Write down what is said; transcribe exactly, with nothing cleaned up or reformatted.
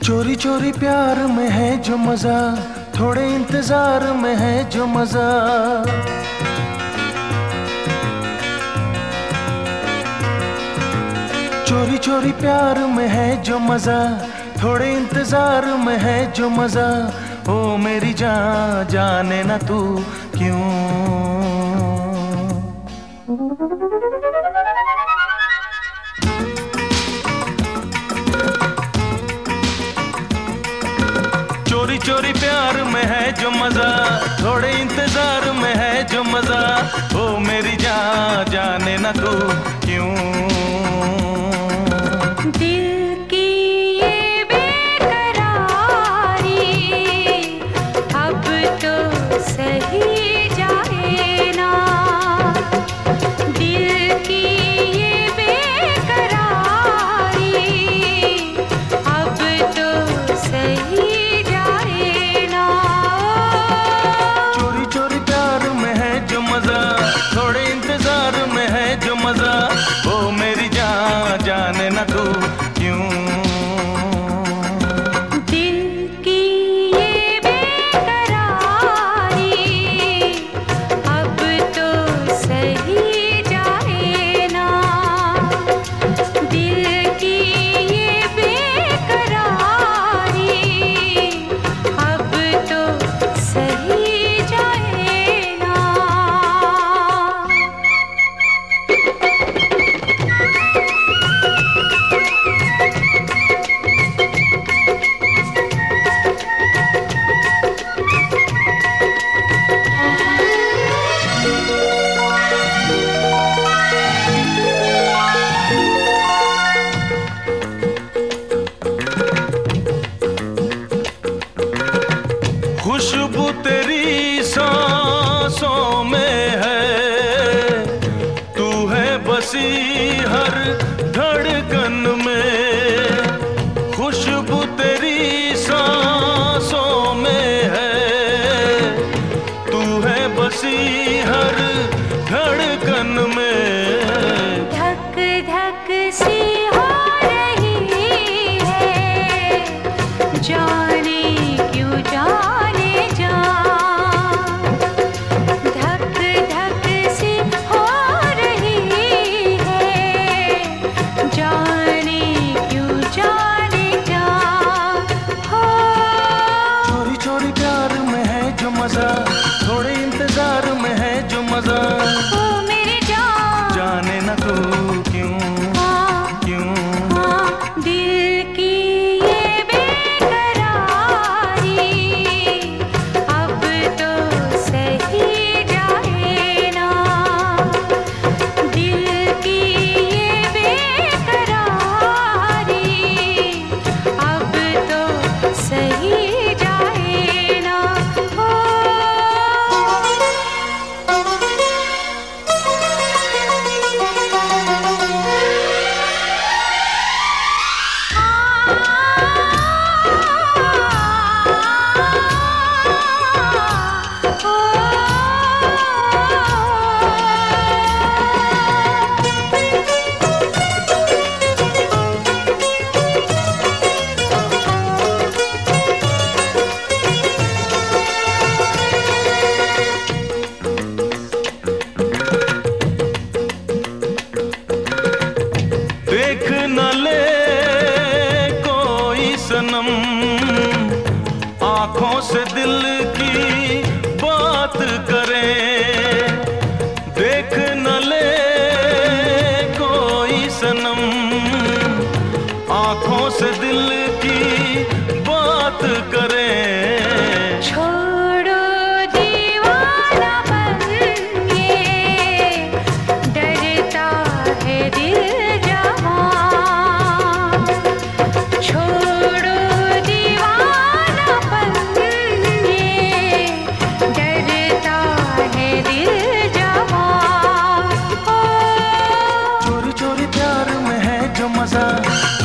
चोरी चोरी प्यार में है जो मजा, थोड़े इंतजार में है जो मजा। चोरी चोरी प्यार में है जो मजा, थोड़े इंतजार में है जो मजा। ओ मेरी जान जाने ना तू क्यों। चोरी चोरी प्यार में है जो मजा, थोड़े इंतजार में है जो मजा। ओ मेरी जान जाने ना तू क्यों। दिल की ये बेकरारी अब तो सही जाए ना। दिल की ये बेकरारी अब तो सही जाए ना। चोरी चोरी प्यार में है जो मजा, थोड़े इंतजार में है जो मजा। ओ मेरी जान जाने ना तू क्यों। दिल की ये बेकरारी अब तो सही जाए ना। दिल की ये बेकरारी अब तो सही जाए ना। खुशबू तेरी सांसों में है, तू है बसी हर धड़कन में। खुशबू तेरी सांसों में है, तू है बसी हर धड़कन में। धक धक सी हो रही है, जाने क्यों जाने जा। धक धक सी हो रही है, जाने क्यों जाने जा। हो चोरी चोरी प्यार में है जो मजा, थोड़े इंतजार में है जो मजा। ओ मेरी जान जाने ना तू क्यों क्यों। दिल की ये बेकरारी अब तो सही जाए ना। दिल की ये बेकरारी अब तो सही जाए ना। देख न ले कोई सनम, आंखों से दिल की बात करे। देख न ले कोई सनम, आंखों से दिल की बात करे। छोड़ो दीवाना बन ये, डरता है दिल जवां। छोड़ो दीवाना बन ये, डरता है दिल जवां। ओ चोरी चोरी प्यार में है जो मजा,